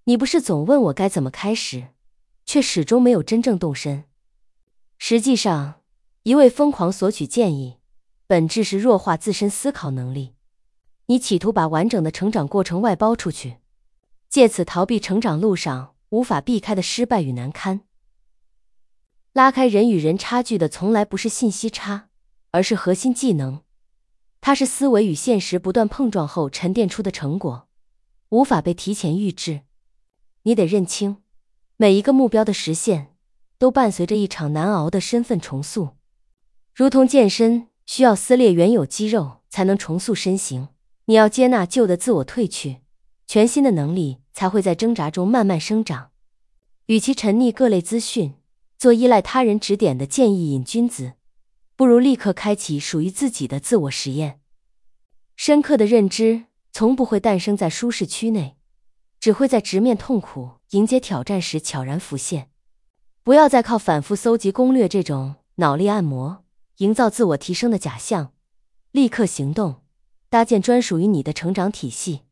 你不是总问我该怎么开始，却始终没有真正动身。实际上，一味疯狂索取建议，本质是弱化自身思考能力。你企图把完整的成长过程外包出去，借此逃避成长路上无法避开的失败与难堪。拉开人与人差距的从来不是信息差，而是核心技能。它是思维与现实不断碰撞后沉淀出的成果，无法被提前预知。你得认清，每一个目标的实现都伴随着一场难熬的身份重塑。如同健身需要撕裂原有肌肉才能重塑身形，你要接纳旧的自我褪去，全新的能力才会在挣扎中慢慢生长。与其沉溺各类资讯，做依赖他人指点的建议瘾君子，不如立刻开启属于自己的自我实验。深刻的认知从不会诞生在舒适区内，只会在直面痛苦、迎接挑战时悄然浮现。不要再靠反复搜集攻略这种脑力按摩，营造自我提升的假象，立刻行动，搭建专属于你的成长体系。